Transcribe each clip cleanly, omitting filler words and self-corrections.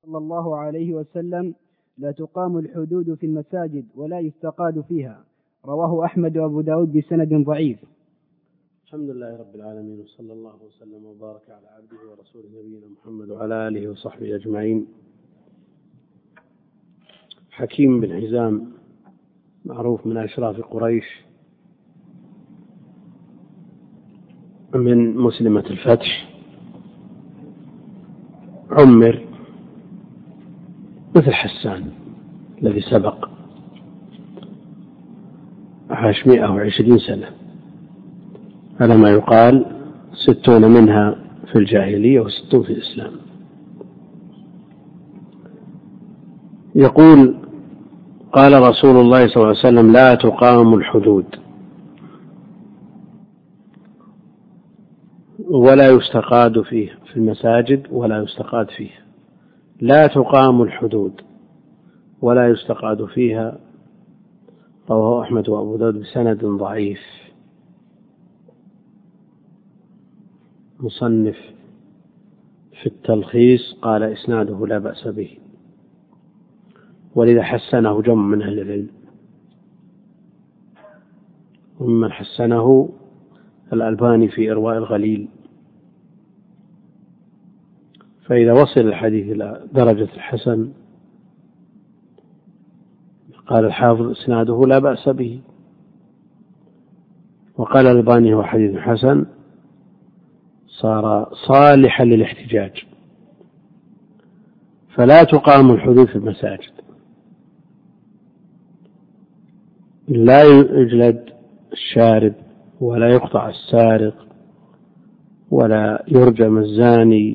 صلى الله عليه وسلم: لا تقام الحدود في المساجد ولا يستقاد فيها. رواه أحمد وأبو داود بسند ضعيف. الحمد لله رب العالمين، وصلى الله وسلم وبارك على عبده ورسوله نبينا محمد وعلى آله وصحبه أجمعين. حكيم بن حزام معروف من أشراف قريش، من مسلمة الفتح، عمر مثل حسان الذي سبق، عاش 120 سنة على ما يقال، 60 منها في الجاهلية و60 في الإسلام. يقول: قال رسول الله صلى الله عليه وسلم: لا تقام الحدود ولا يستقاد فيه في المساجد ولا يستقاد فيها. لا تقام الحدود ولا يستقاد فيها. رواه أحمد وأبو داود بسند ضعيف. مصنف في التلخيص قال: إسناده لا بأس به، ولذا حسنه جمع من أهل العلم، ومن حسنه الألباني في إرواء الغليل. فإذا وصل الحديث إلى درجة الحسن قال الحافظ: إسناده لا بأس به. وقال الألباني: هو حديث حسن، صار صالحا للاحتجاج. فلا تقام الحدود في المساجد، لا يجلد الشارب ولا يقطع السارق ولا يرجم الزاني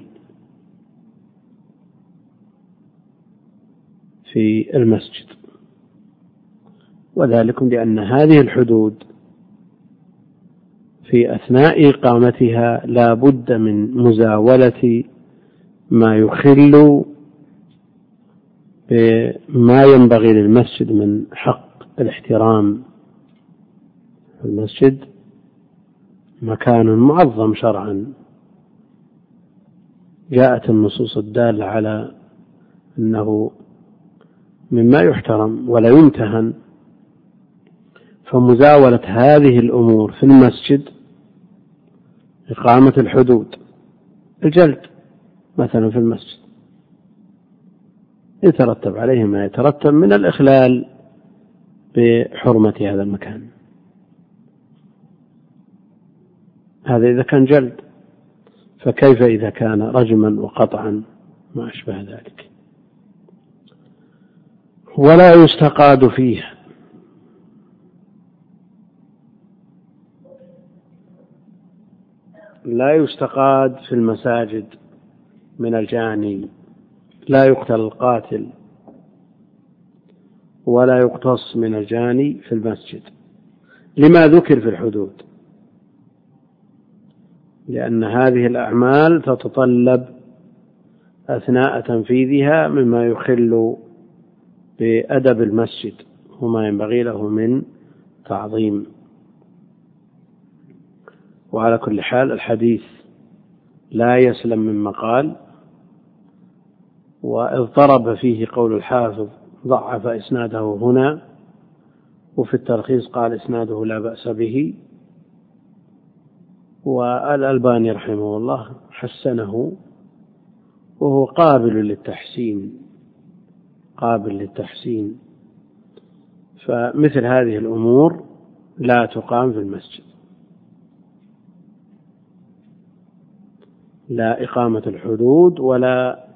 في المسجد، وذلك لأن هذه الحدود في أثناء إقامتها لا بد من مزاولة ما يخل بما ينبغي للمسجد من حق الاحترام. المسجد مكان معظم شرعا، جاءت النصوص الدالة على أنه مما يحترم ولا يمتهن. فمزاولة هذه الأمور في المسجد، إقامة الحدود، الجلد مثلا في المسجد، يترتب عليه ما يترتب من الإخلال بحرمة هذا المكان. هذا إذا كان جلد، فكيف إذا كان رجما وقطعا ما أشبه ذلك. ولا يستقاد فيه، لا يستقاد في المساجد من الجاني، لا يقتل القاتل ولا يقتص من الجاني في المسجد، لما ذكر في الحدود، لأن هذه الأعمال تتطلب أثناء تنفيذها مما يخل بأدب المسجد وما ينبغي له من تعظيم. وعلى كل حال الحديث لا يسلم من مقال، واضطرب فيه قول الحافظ، ضعف إسناده هنا، وفي التلخيص قال إسناده لا بأس به. والألباني رحمه الله حسنه، وهو قابل للتحسين. فمثل هذه الأمور لا تقام في المسجد، لا إقامة الحدود ولا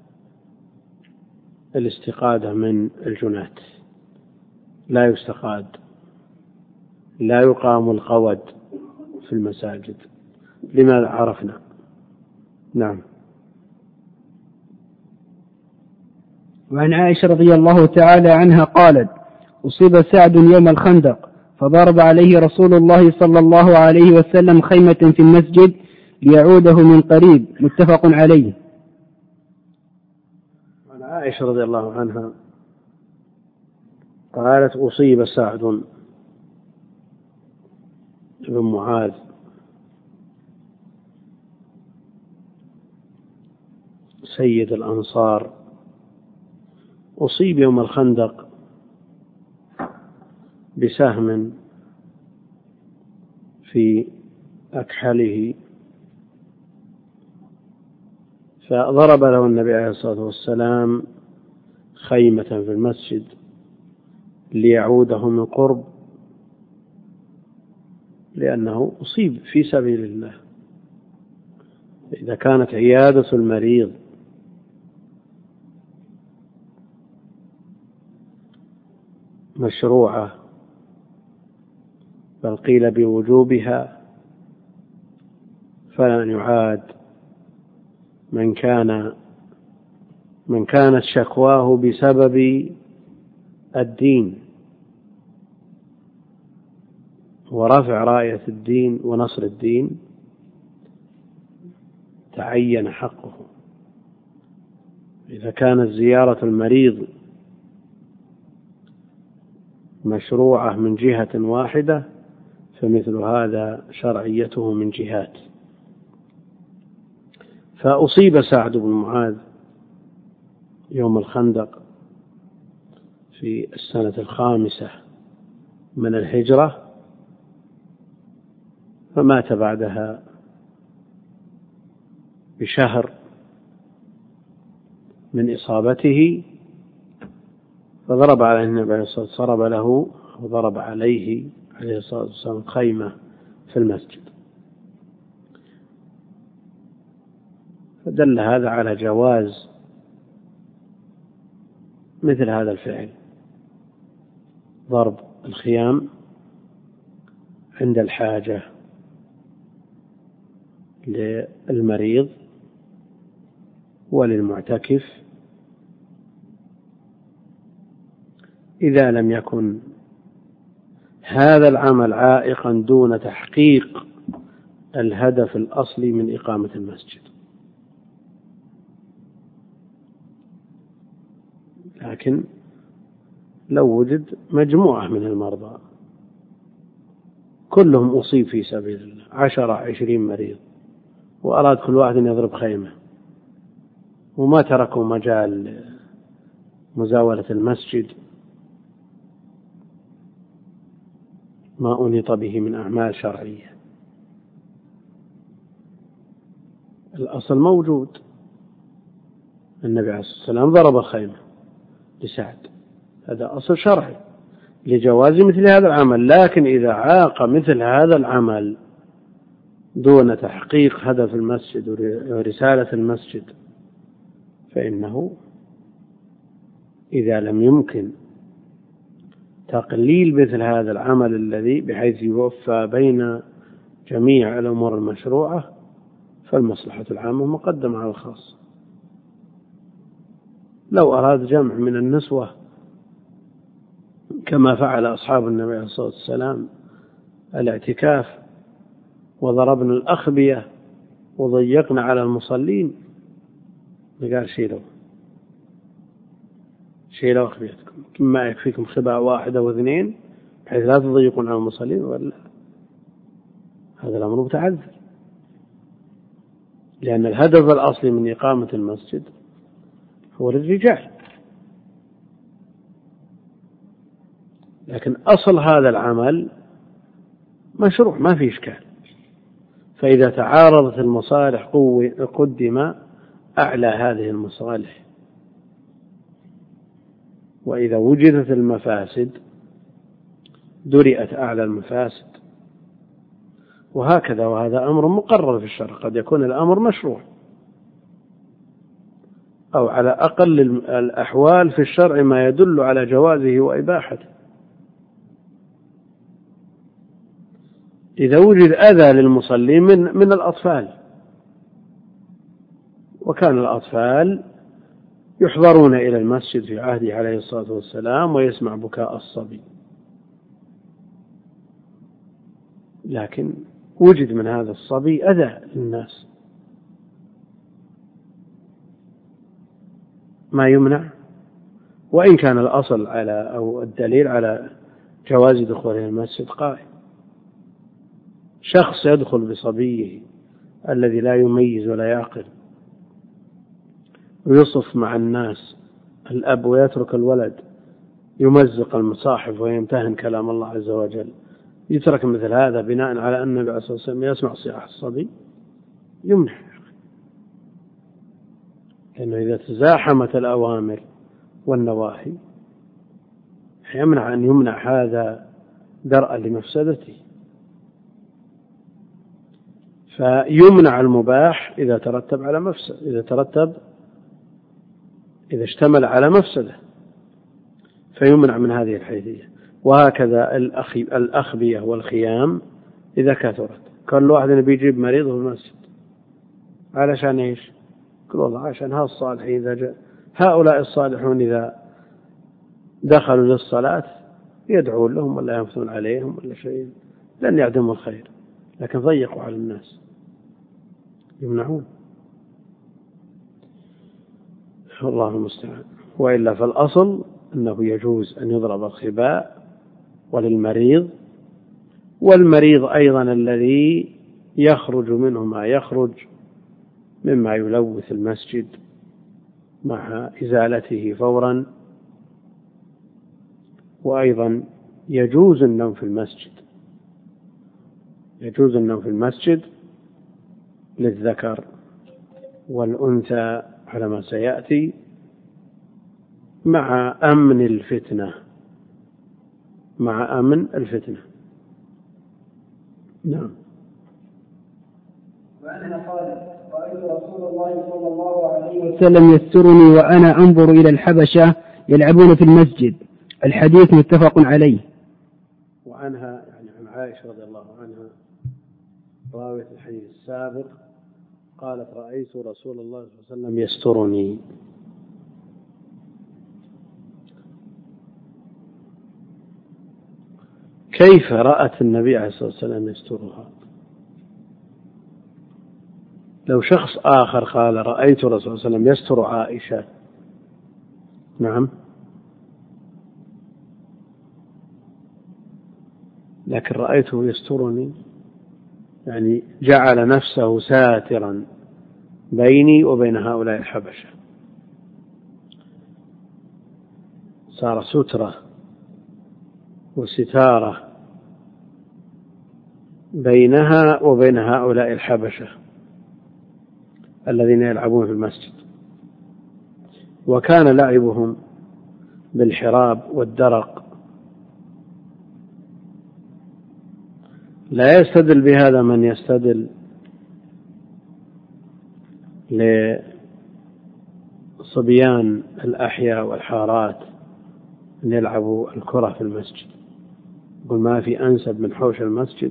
الاستقادة من الجنات، لا يستقاد، لا يقام القود في المساجد، لما عرفنا. نعم. وعن عائشة رضي الله تعالى عنها قالت: أصيب سعد يوم الخندق، فضرب عليه رسول الله صلى الله عليه وسلم خيمة في المسجد ليعوده من قريب. متفق عليه. عن عائشة رضي الله عنها قالت: أصيب سعد بن معاذ سيد الأنصار أصيب يوم الخندق بسهم في أكحله، فضرب له النبي عليه الصلاة والسلام خيمة في المسجد ليعوده من قرب، لأنه أصيب في سبيل الله. إذا كانت عيادة المريض مشروعة، بل قيل بوجوبها، فلن يعاد من كانت شكواه بسبب الدين ورفع راية الدين ونصر الدين، تعين حقه. إذا كانت زيارة المريض مشروعة من جهة واحدة، فمثل هذا شرعيته من جهات. فأصيب سعد بن معاذ يوم الخندق في السنة 5 من الهجرة، فمات بعدها بشهر من إصابته، فضرب عليه النبي عليه الصلاة والسلام، ضرب له وضرب عليه الصلاة والسلام خيمة في المسجد. فدل هذا على جواز مثل هذا الفعل، ضرب الخيام عند الحاجة للمريض وللمعتكف، إذا لم يكن هذا العمل عائقا دون تحقيق الهدف الأصلي من إقامة المسجد. لكن لو وجد مجموعة من المرضى كلهم أصيب في سبيل الله، 10-20 مريض، وأراد كل واحد أن يضرب خيمة، وما تركوا مجال مزاولة المسجد ما أنيط به من أعمال شرعية، الأصل موجود. النبي عليه الصلاة والسلام ضرب الخيمة لسعد، هذا أصل شرعي لجواز مثل هذا العمل. لكن إذا عاق مثل هذا العمل دون تحقيق هدف المسجد ورسالة المسجد، فإنه إذا لم يمكن تقليل مثل هذا العمل الذي بحيث يوفى بين جميع الأمور المشروعة، فالمصلحة العامة مقدمة على الخاص. لو أراد جمع من النسوة كما فعل أصحاب النبي عليه الصلاة والسلام الاعتكاف وضربنا الأخبية وضيقنا على المصلين، قال شيلوا أخبيتكم، ما يكفيكم خباء 1 أو 2 بحيث لا تضيقون على المصلين، ولا هذا الأمر متعذر، لأن الهدف الأصلي من إقامة المسجد هو للرجال. لكن أصل هذا العمل مشروع ما في إشكال، فإذا تعارضت المصالح قدم أعلى هذه المصالح، وإذا وجدت المفاسد درئت أعلى المفاسد، وهكذا. وهذا أمر مقرر في الشرع، قد يكون الأمر مشروع أو على أقل الأحوال في الشرع ما يدل على جوازه وإباحته. إذا وجد أذى للمصلين من الأطفال، وكان الأطفال يحضرون إلى المسجد في عهده عليه الصلاة والسلام ويسمع بكاء الصبي، لكن وجد من هذا الصبي أذى للناس، ما يمنع، وإن كان الأصل أو الدليل على جواز دخوله المسجد قائم. شخص يدخل بصبيه الذي لا يميز ولا يعقل ويصف مع الناس الأب ويترك الولد يمزق المصاحف ويمتهن كلام الله عز وجل، يترك مثل هذا بناء على أن النبي عليه الصلاة والسلام يسمع صياح الصبي؟ يمنع. لأنه إذا تزاحمت الأوامر والنواهي يمنع أن يمنع هذا درءا لمفسدته. فيمنع المباح إذا ترتب على مفسدة، إذا اشتمل على مفسدة فيمنع من هذه الحيثية. وهكذا الأخبية والخيام إذا كثرت، كل واحد بيجيب مريضه في المسجد علشان إيش؟ كل والله عشان الصالحين إذا جاء هؤلاء الصالحون إذا دخلوا للصلاة يدعون لهم ولا ينفثون عليهم ولا شيء، لن يعدموا الخير، لكن ضيقوا على الناس يمنعون. الله المستعان. وإلا فالأصل أنه يجوز أن يضرب الخباء وللمريض، والمريض أيضا الذي يخرج منه ما يخرج مما يلوث المسجد مع إزالته فورا. وأيضا يجوز النوم في المسجد، يجوز النوم في المسجد للذكر والأنثى على ما سيأتي مع أمن الفتنة، مع أمن الفتنة. نعم. وأنا قال رأيت رسول الله صلى الله عليه وسلم يسترني وأنا أنظر إلى الحبشة يلعبون في المسجد. الحديث متفق عليه. وعنها يعني عن عائشة رضي الله عنها راوية الحديث السابق قالت رأيت رسول الله صلى الله عليه وسلم يسترني. كيف رأت النبي عليه الصلاة والسلام يسترها؟ لو شخص آخر قال رأيت رسول الله صلى الله عليه وسلم يستر عائشة، نعم، لكن رأيته يسترني يعني جعل نفسه ساترا بيني وبين هؤلاء الحبشة، صار سترة وستارة بينها وبين هؤلاء الحبشة الذين يلعبون في المسجد. وكان لعبهم بالحراب والدرق. لا يستدل بهذا من يستدل لصبيان الأحياء والحارات أن يلعبوا الكرة في المسجد، يقول ما في أنسب من حوش المسجد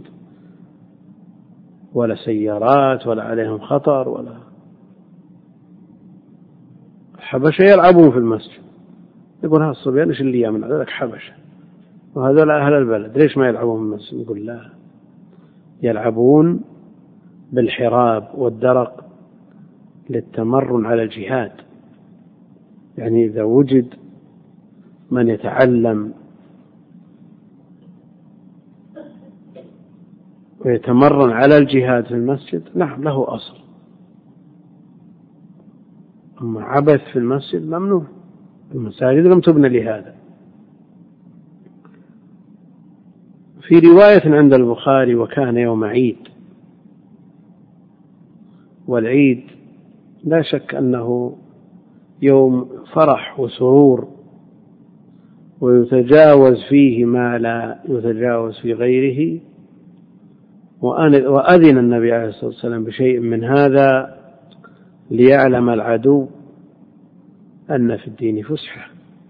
ولا سيارات ولا عليهم خطر ولا. الحبشة يلعبون في المسجد، يقول هالصبيان إيش اللي يعمل ذلك حبشة وهذول أهل البلد ليش ما يلعبون في المسجد؟ يقول لا، يلعبون بالحراب والدرق للتمرن على الجهاد. يعني إذا وجد من يتعلم ويتمرن على الجهاد في المسجد نعم له أصل، أما عبث في المسجد ممنوع، المساجد لم تبنى لهذا. في رواية عند البخاري وكان يوم عيد، والعيد لا شك أنه يوم فرح وسرور ويتجاوز فيه ما لا يتجاوز في غيره، وأذن النبي عليه الصلاة والسلام بشيء من هذا ليعلم العدو أن في الدين فسحة.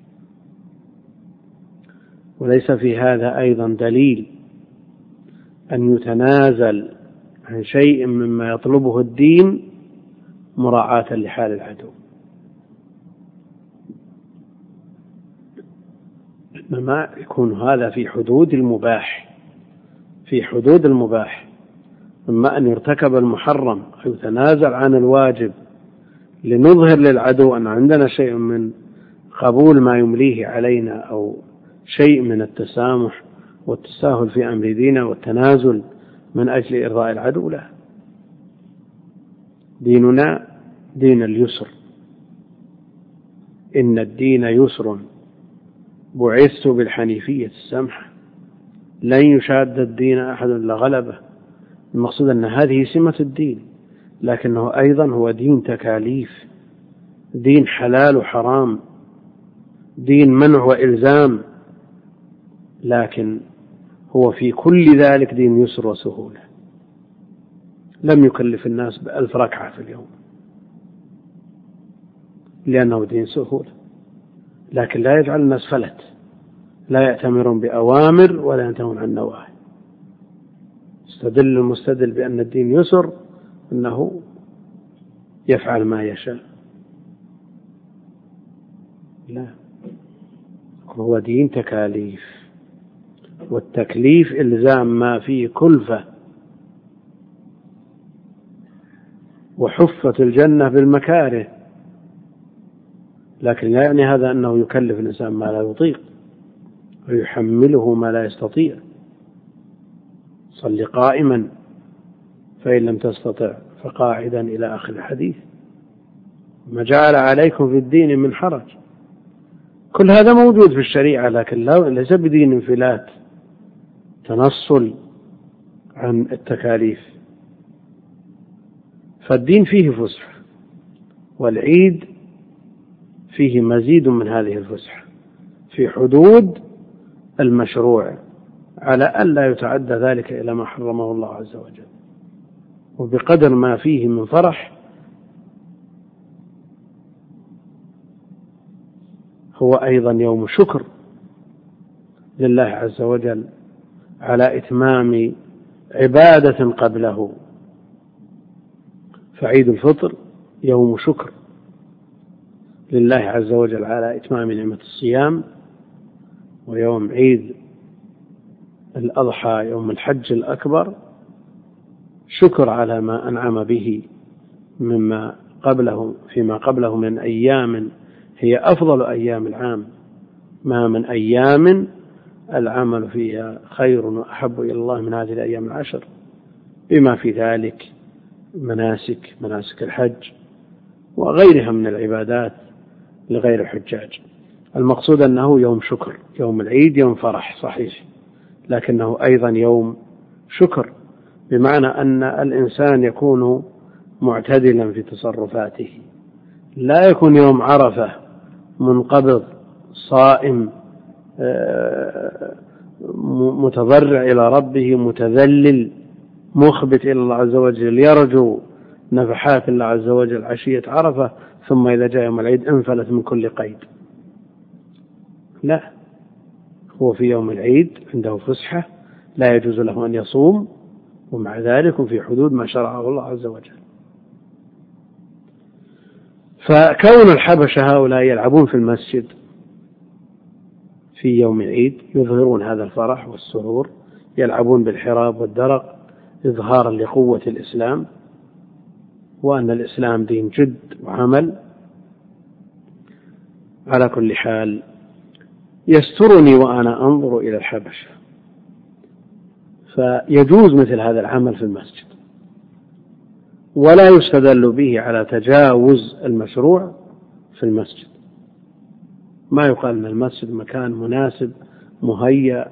وليس في هذا أيضا دليل أن يتنازل عن شيء مما يطلبه الدين مراعاة لحال العدو، إنما يكون هذا في حدود المباح، في حدود المباح. أما أن يرتكب المحرم ويتنازل عن الواجب لنظهر للعدو أن عندنا شيء من قبول ما يمليه علينا أو شيء من التسامح والتساهل في أمر ديننا والتنازل من أجل إرضاء العدو، لا، ديننا دين اليسر إن الدين يسر بعثت بالحنيفية السمحة لن يشاد الدين أحد إلا غلبه. المقصود أن هذه سمة الدين، لكنه أيضا هو دين تكاليف، دين حلال وحرام، دين منع وإلزام، لكن هو في كل ذلك دين يسر وسهولة. لم يكلف الناس ب1000 ركعة في اليوم لأنه دين سهولة، لكن لا يجعل الناس فلت، لا يأتمرون بأوامر ولا ينتهون عن نواهي. استدل المستدل بأن الدين يسر أنه يفعل ما يشاء. لا، هو دين تكاليف، والتكليف إلزام ما فيه كلفة، وحفت الجنة بالمكاره، لكن لا يعني هذا أنه يكلف الإنسان ما لا يطيق ويحمله ما لا يستطيع. صل قائما فإن لم تستطع فقاعدا إلى آخر الحديث. ما جعل عليكم في الدين من حرج. كل هذا موجود في الشريعة، لكن ليس بدين انفلات تنصل عن التكاليف. فالدين فيه فسحة، والعيد فيه مزيد من هذه الفسحة في حدود المشروع، على ألا يتعدى ذلك إلى ما حرمه الله عز وجل، وبقدر ما فيه من فرح. هو أيضا يوم شكر لله عز وجل على إتمام عبادة قبله. فعيد الفطر يوم شكر لله عز وجل على إتمام نعمة الصيام، ويوم عيد الأضحى يوم الحج الأكبر شكر على ما أنعم به مما قبله فيما قبله من أيام هي أفضل أيام العام، ما من أيام العمل فيها خير وأحب إلى الله من هذه الأيام العشر، بما في ذلك مناسك الحج وغيرها من العبادات لغير الحجاج. المقصود أنه يوم شكر. يوم العيد يوم فرح صحيح، لكنه أيضا يوم شكر، بمعنى أن الإنسان يكون معتدلا في تصرفاته، لا يكون يوم عرفة منقبض صائم متضرع إلى ربه متذلل مخبت إلى الله عز وجل يرجو نفحات الله عز وجل عشية عرفة، ثم إذا جاء يوم العيد انفلت من كل قيد. لا، هو في يوم العيد عنده فسحة لا يجوز له أن يصوم، ومع ذلك في حدود ما شرعه الله عز وجل. فكون الحبشة هؤلاء يلعبون في المسجد في يوم العيد يظهرون هذا الفرح والسرور، يلعبون بالحراب والدرق إظهارا لقوة الإسلام وأن الإسلام دين جد وعمل. على كل حال يسترني وأنا أنظر إلى الحبشة، فيجوز مثل هذا العمل في المسجد، ولا يستدل به على تجاوز المشروع في المسجد. ما يقال أن المسجد مكان مناسب مهيأ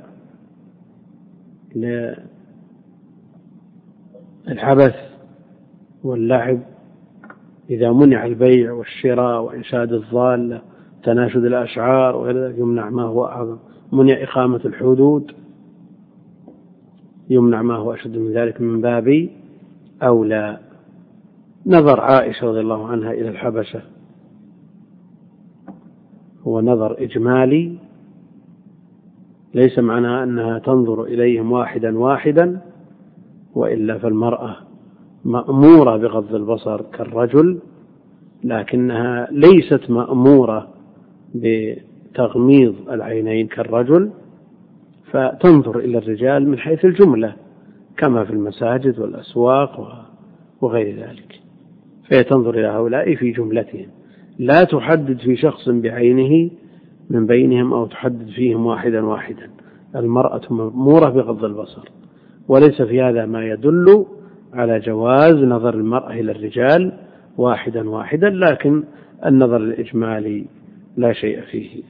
للعبث واللعب إذا منع البيع والشراء وإنشاد الضالة تناشد الأشعار وغير ذلك يمنع ما هو أعظم، منع إقامة الحدود يمنع ما هو أشد من ذلك من باب أولى. نظر عائشة رضي الله عنها إلى الحبشة هو نظر إجمالي، ليس معناه أنها تنظر إليهم واحدا واحدا، وإلا فالمرأة مأمورة بغض البصر كالرجل، لكنها ليست مأمورة بتغميض العينين كالرجل، فتنظر إلى الرجال من حيث الجملة كما في المساجد والأسواق وغير ذلك، فهي تنظر إلى هؤلاء في جملتهم، لا تحدد في شخص بعينه من بينهم أو تحدد فيهم واحدا واحدا. المرأة مأمورة بغض البصر، وليس في هذا ما يدل على جواز نظر المرأة إلى الرجال واحدا واحدا، لكن النظر الإجمالي لا شيء فيه.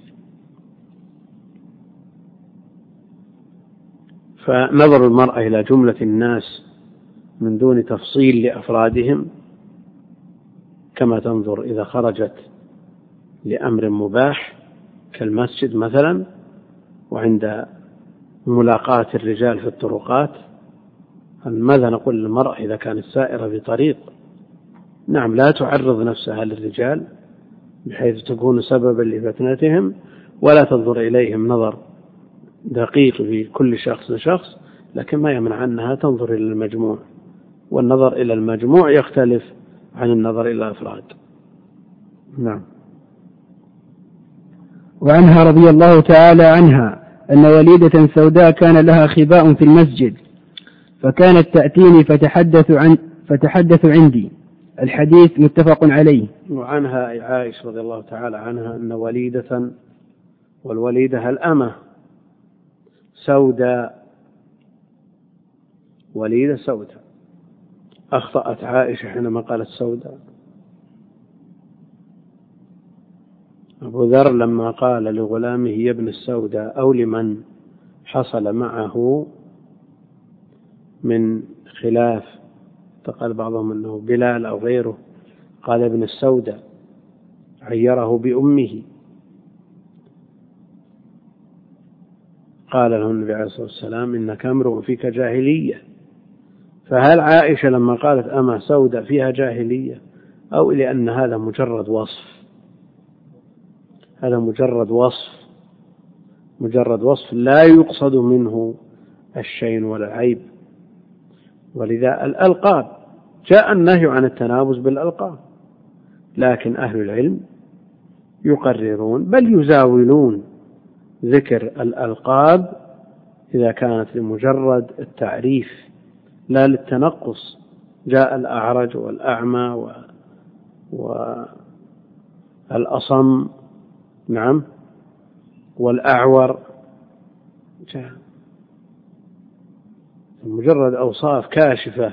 فنظر المرأة إلى جملة الناس من دون تفصيل لأفرادهم كما تنظر إذا خرجت لأمر مباح كالمسجد مثلا، وعند ملاقاة الرجال في الطرقات. ماذا نقول للمرأة إذا كانت سائرة بطريق؟ نعم، لا تعرض نفسها للرجال بحيث تكون سببا لفتنتهم، ولا تنظر إليهم نظر دقيق في كل شخص، لكن ما يمنع أنها تنظر إلى المجموع، والنظر إلى المجموع يختلف عن النظر إلى الأفراد. نعم. وعنها رضي الله تعالى عنها أن وليدة سوداء كان لها خباء في المسجد فكانت تأتيني فتحدث عندي. الحديث متفق عليه. وعنها عائشة رضي الله تعالى عنها أن وليدة، والوليدة الأمة سوداء، وليدة سوداء. أخطأت عائشة حينما قالت سوداء. أبو ذر لما قال لغلامه يا ابن السوداء أو لمن حصل معه من خلاف، فقال بعضهم أنه بلال أو غيره، قال ابن السوداء، عيره بأمه. قال له النبي عليه الصلاة والسلام إنك امرؤ فيك جاهلية. فهل عائشة لما قالت أما سوداء فيها جاهلية، أو لأن هذا مجرد وصف؟ هذا مجرد وصف لا يقصد منه الشين ولا العيب. ولذا الألقاب جاء النهي عن التنابز بالألقاب، لكن أهل العلم يقررون بل يزاولون ذكر الألقاب إذا كانت لمجرد التعريف لا للتنقص. جاء الأعرج والأعمى والأصم، نعم، والأعور، جاء مجرد أوصاف كاشفة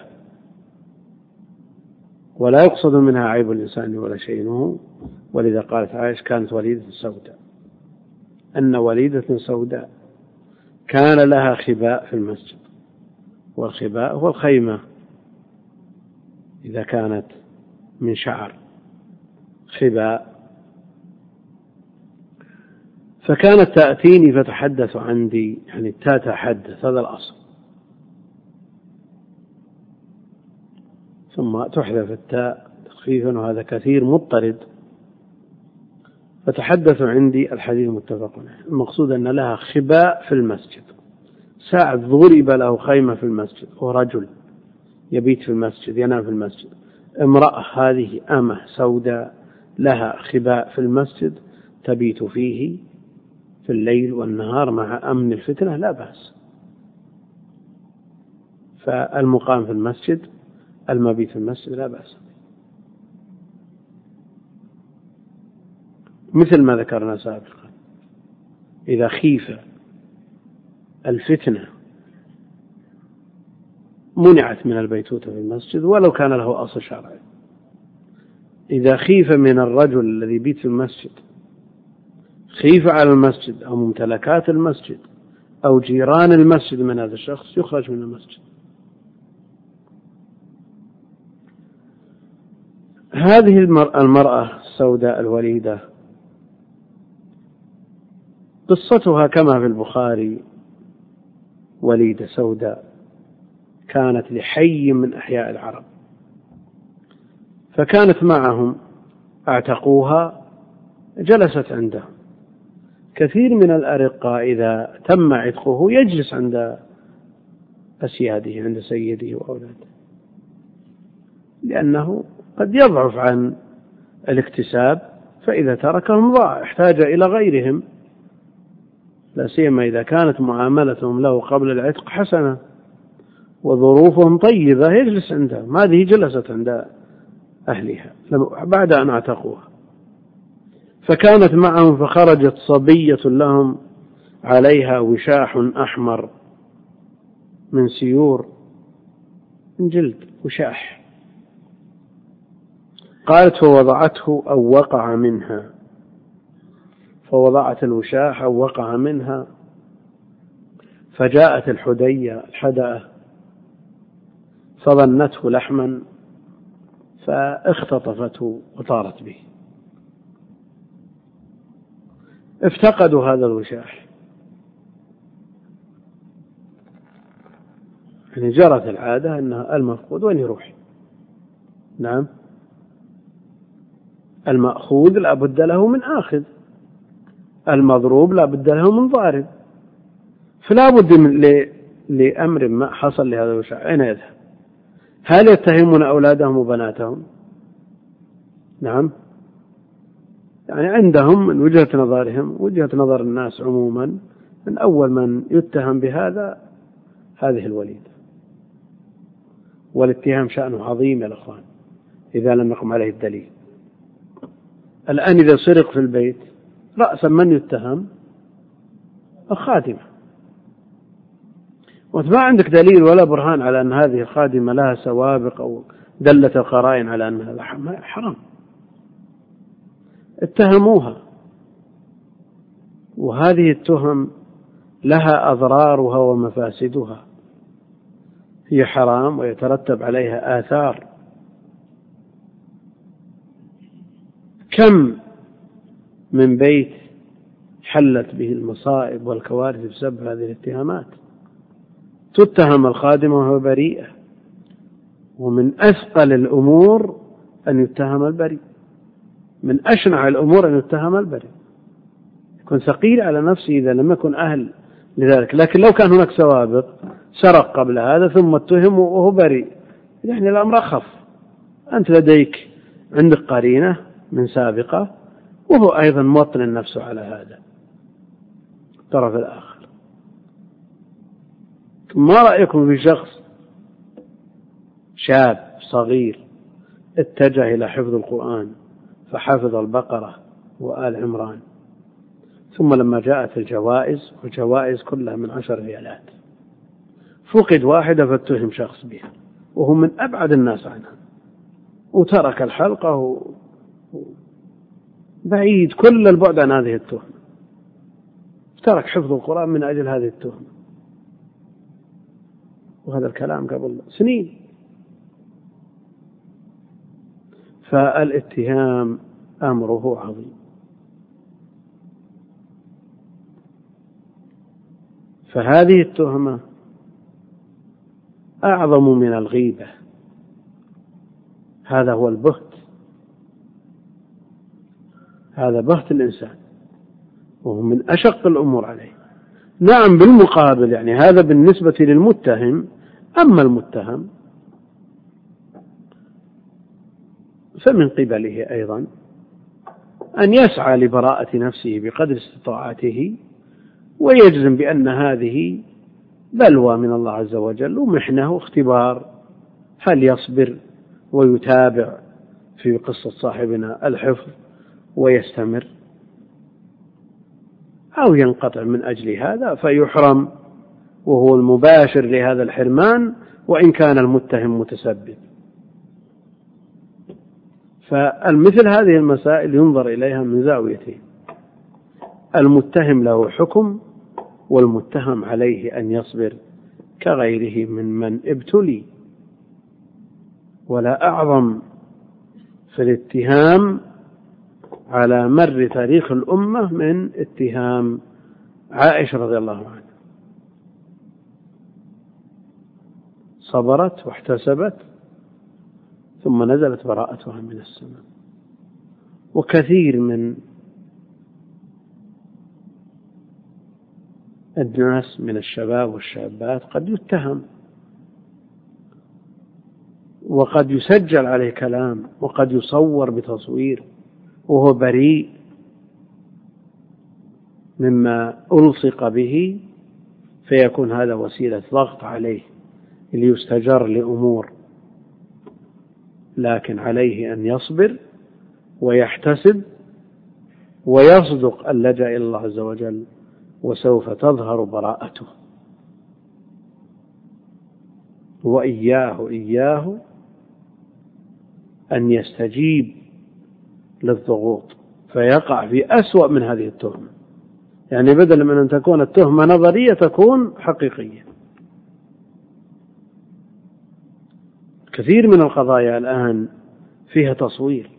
ولا يقصد منها عيب الإنسان ولا شيء. ولذا قالت عائشة كانت وليدة سوداء، أن وليدة سوداء كان لها خباء في المسجد، والخباء هو الخيمة إذا كانت من شعر، خباء. فكانت تأتيني فتحدث عندي، يعني تتحدث، هذا الأصل، ثم تحذف التاء تخفيفا، وهذا كثير مضطرد. فتحدث عندي، الحديث متفق عليه. المقصود أن لها خباء في المسجد، ساعة ضرب له خيمة في المسجد، ورجل يبيت في المسجد ينام في المسجد. امرأة هذه أمة سوداء لها خباء في المسجد تبيت فيه في الليل والنهار مع أمن الفتنة، لا بأس. فالمقام في المسجد، المبيت في المسجد، لا بأس، مثل ما ذكرنا سابقا. إذا خيف الفتنة منعت من البيتوتة في المسجد ولو كان له أصل شرعي. إذا خيف من الرجل الذي يبيت في المسجد، خيف على المسجد أو ممتلكات المسجد أو جيران المسجد من هذا الشخص، يخرج من المسجد. هذه المرأة السوداء الوليدة قصتها كما في البخاري، وليدة سوداء كانت لحي من أحياء العرب، فكانت معهم، اعتقوها، جلست عندهم. كثير من الأرقاء إذا تم عتقه يجلس عند أسياده، عند سيده وأولاده، لأنه قد يضعف عن الاكتساب، فإذا تركهم ضاع، احتاج إلى غيرهم، لا سيما إذا كانت معاملتهم له قبل العتق حسنة وظروفهم طيبة، يجلس عندهم. هذه جلست عند أهلها بعد أن اعتقوها. فكانت معهم، فخرجت صبية لهم عليها وشاح أحمر من سيور، من جلد، وشاح. قالت فوضعته أو وقع منها، فوضعت الوشاح أو وقع منها، فجاءت الحدية الحدأة فظنته لحما فاختطفته وطارت به. افتقدوا هذا الوشاح، يعني جرت العادة أن المفقود وين يروح؟ نعم، المأخوذ لا بد له من آخذ، المضروب لا بد له من ضارب، فلا بد لأمر ما حصل لهذا الوشاح أين يذهب؟ هل يتهمون أولادهم وبناتهم؟ نعم، يعني عندهم من وجهة نظرهم وجهة نظر الناس عموما أن أول من يتهم بهذا هذه الوليدة، والاتهام شأنه عظيم يا الأخوان إذا لم يقم عليه الدليل. الآن إذا سرق في البيت رأسا من يتهم؟ الخادمة، وما عندك دليل ولا برهان على أن هذه الخادمة لها سوابق أو دلت القرائن على أنها حرام، اتهموها، وهذه التهم لها أضرارها ومفاسدها، هي حرام ويترتب عليها آثار. كم من بيت حلت به المصائب والكوارث بسبب هذه الاتهامات، تتهم الخادمة وهو بريئة، ومن أثقل الأمور أن يتهم البريء، من أشنع الأمور أن يتهم البريء، يكون ثقيل على نفسه إذا لم يكن أهل لذلك. لكن لو كان هناك سوابق، سرق قبل هذا ثم اتهم وهو بريء، يعني الأمر أخف، أنت لديك عندك قرينة من سابقة وهو أيضا موطن نفسه على هذا الطرف الآخر. ما رأيكم في شخص شاب صغير اتجه إلى حفظ القرآن فحفظ البقرة وآل عمران، ثم لما جاءت الجوائز والجوائز كلها من 10 ريالات فقد واحدة فاتهم شخص بها وهو من أبعد الناس عنها، وترك الحلقة بعيد كل البعد عن هذه التهمة، ترك حفظ القرآن من أجل هذه التهمة، وهذا الكلام قبل سنين. فالاتهام أمره عظيم. فهذه التهمة أعظم من الغيبة، هذا هو البهت، هذا بهت الإنسان وهو من أشق الأمور عليه. نعم بالمقابل يعني هذا بالنسبة للمتهم، أما المتهم فمن قبله أيضا أن يسعى لبراءة نفسه بقدر استطاعته ويجزم بأن هذه بلوى من الله عز وجل ومحنه واختبار، هل يصبر ويتابع في قصة صاحبنا الحفظ ويستمر، أو ينقطع من أجل هذا فيحرم وهو المباشر لهذا الحرمان وإن كان المتهم متسبب. فالمثل هذه المسائل ينظر إليها من زاويتين، المتهم له حكم والمتهم عليه أن يصبر كغيره من ابتلي. ولا أعظم في الاتهام على مر تاريخ الأمة من اتهام عائشة رضي الله عنها، صبرت واحتسبت ثم نزلت براءتها من السماء. وكثير من الناس من الشباب والشابات قد يتهم وقد يسجل عليه كلام وقد يصور بتصوير وهو بريء مما ألصق به، فيكون هذا وسيلة ضغط عليه ليستجر لأمور، لكن عليه أن يصبر ويحتسب ويصدق اللجأ إلى الله عز وجل، وسوف تظهر براءته. وإياه أن يستجيب للضغوط، فيقع في أسوأ من هذه التهمة. يعني بدل من أن تكون التهمة نظرية تكون حقيقية. كثير من القضايا الآن فيها تصوير.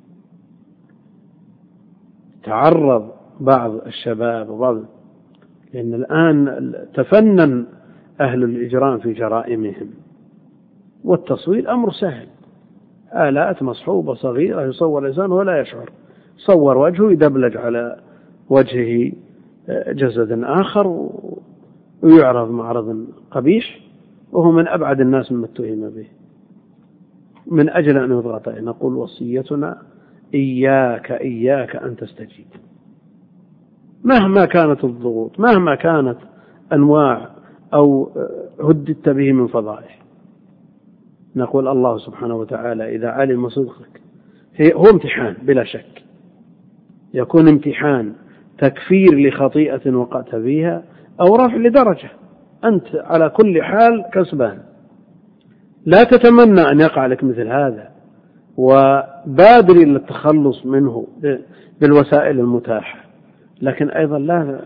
تعرض بعض الشباب لأن الآن تفنن أهل الإجرام في جرائمهم، والتصوير أمر سهل، آلات مصحوبة صغيرة يصور الإنسان ولا يشعر، صور وجهه يدبلج على وجهه جسد آخر ويعرض معرض قبيح، وهو من أبعد الناس مما اتهم به. من أجل أن يضغط نقول وصيتنا إياك أن تستجيب مهما كانت الضغوط، مهما كانت أنواع أو هددت به من فضائح. نقول الله سبحانه وتعالى إذا علم صدقك هو امتحان بلا شك، يكون امتحان تكفير لخطيئة وقعت فيها أو رفع لدرجة، أنت على كل حال كسبان. لا تتمنى أن يقع لك مثل هذا، وبادر إلى التخلص منه بالوسائل المتاحة، لكن أيضا لا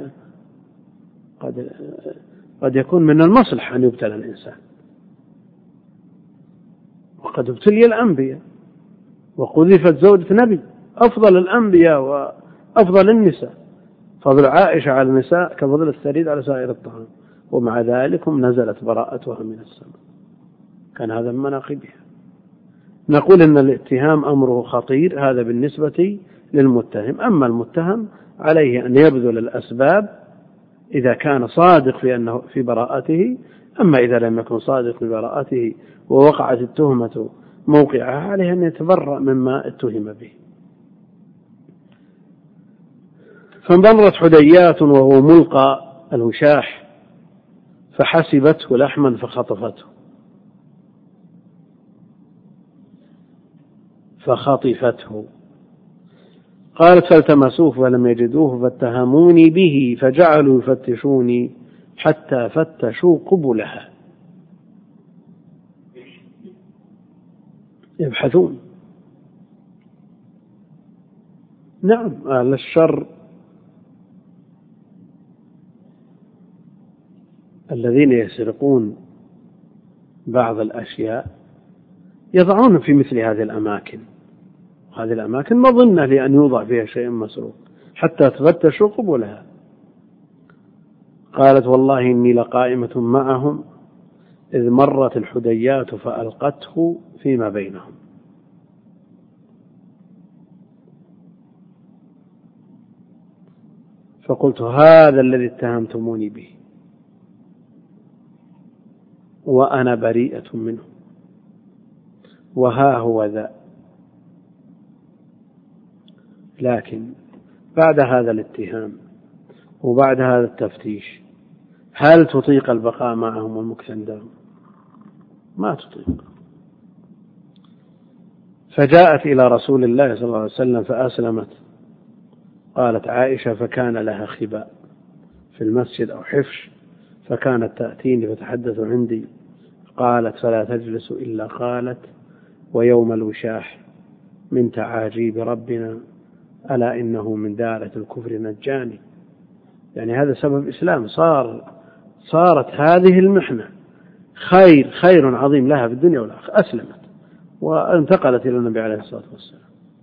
قد يكون من المصلحة أن يبتلى الإنسان، وقد ابتلي الأنبياء وقذفت زوجة نبي أفضل الأنبياء وأفضل النساء، فضل عائشة على النساء كفضل الثريد على سائر الطعام، ومع ذلك نزلت براءتها من السماء، كان هذا من مناقبها. نقول إن الاتهام أمره خطير، هذا بالنسبة للمتهم. أما المتهم عليه أن يبذل الأسباب إذا كان صادق في براءته، أما إذا لم يكن صادق في براءته ووقعت التهمة موقعها عليه أن يتبرأ مما اتهم به. فانضرت حديات وهو ملقى الوشاح فحسبته لحما فخطفته قالت فالتمسوه فلم يجدوه فاتهموني به فجعلوا يفتشوني حتى فتشوا قبلها، يبحثون. نعم، أهل الشر الذين يسرقون بعض الأشياء يضعون في مثل هذه الأماكن، هذه الأماكن مظنة لأن يوضع فيها شيء مسروق حتى تفتشوا قبلها. قالت والله إني لقائمة معهم إذ مرت الحديات فألقته فيما بينهم. فقلت هذا الذي اتهمتموني به وأنا بريئة منه، وها هو ذا. لكن بعد هذا الاتهام وبعد هذا التفتيش هل تطيق البقاء معهم والمكث عندهم؟ ما تطيق. فجاءت إلى رسول الله صلى الله عليه وسلم فأسلمت. قالت عائشة فكان لها خباء في المسجد أو حفش، فكانت تأتيني فتحدث عندي. قالت فلا تجلس إلا قالت ويوم الوشاح من تعاجيب ربنا ألا إنه من دارة الكفر نجاني. يعني هذا سبب إسلام، صارت هذه المحنة خير عظيم لها في الدنيا والآخرة، أسلمت وانتقلت إلى النبي عليه الصلاة والسلام.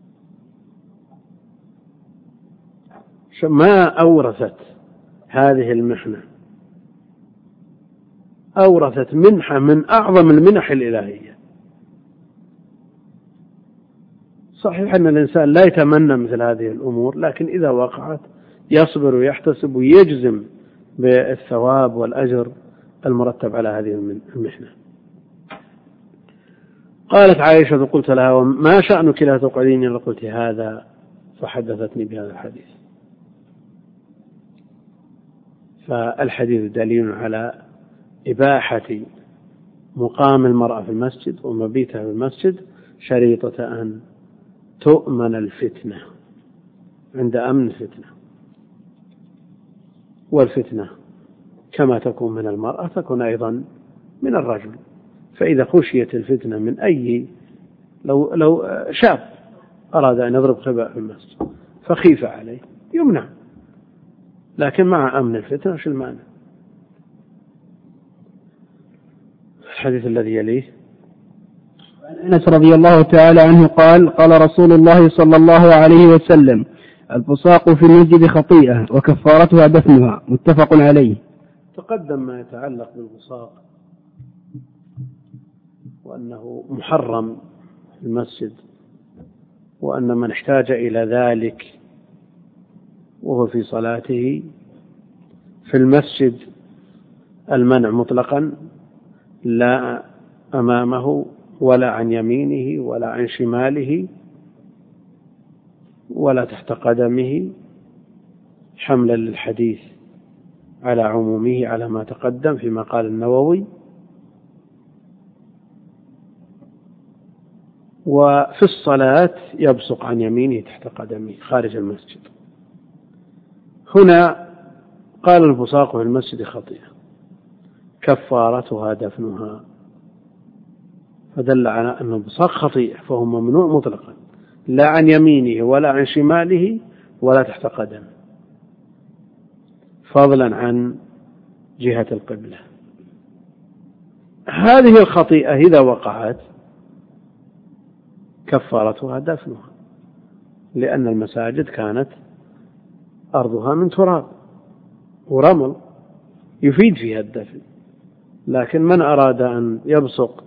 ما أورثت هذه المحنة، أورثت منحة من أعظم المنح الإلهية. صحيح أن الإنسان لا يتمنى مثل هذه الأمور، لكن إذا وقعت يصبر ويحتسب ويجزم بالثواب والأجر المرتب على هذه المحنة. قالت عائشة قلت لها ما شأنك لا تقعدين؟ لقلت هذا، فحدثتني بهذا الحديث. فالحديث دليل على إباحة مقام المرأة في المسجد ومبيتها في المسجد، شريطة أن تؤمن الفتنة، عند أمن الفتنة. والفتنة كما تكون من المرأة تكون أيضا من الرجل. فإذا خشيت الفتنة من أي، لو شاب أراد أن يضرب خباء في المسجد فخيف عليه يمنع، لكن مع أمن الفتنة وش المانع؟ الحديث الذي يليه عن أنس رضي الله تعالى عنه قال قال رسول الله صلى الله عليه وسلم البصاق في المسجد خطيئة وكفارتها دفنها، متفق عليه. تقدم ما يتعلق بالبصاق وأنه محرم في المسجد، وأن من احتاج إلى ذلك وهو في صلاته في المسجد المنع مطلقا، لا أمامه ولا عن يمينه ولا عن شماله ولا تحت قدمه، حملا للحديث على عمومه على ما تقدم فيما قال النووي. وفي الصلاة يبصق عن يمينه تحت قدمه خارج المسجد. هنا قال البصاق في المسجد خطيئة كفارتها دفنها، فدل على أن البصاق خطيئة فهو ممنوع مطلقا، لا عن يمينه ولا عن شماله ولا تحت قدمه، فضلا عن جهة القبلة. هذه الخطيئة إذا وقعت كفارتها دفنها، لأن المساجد كانت أرضها من تراب ورمل يفيد فيها الدفن، لكن من أراد أن يبصق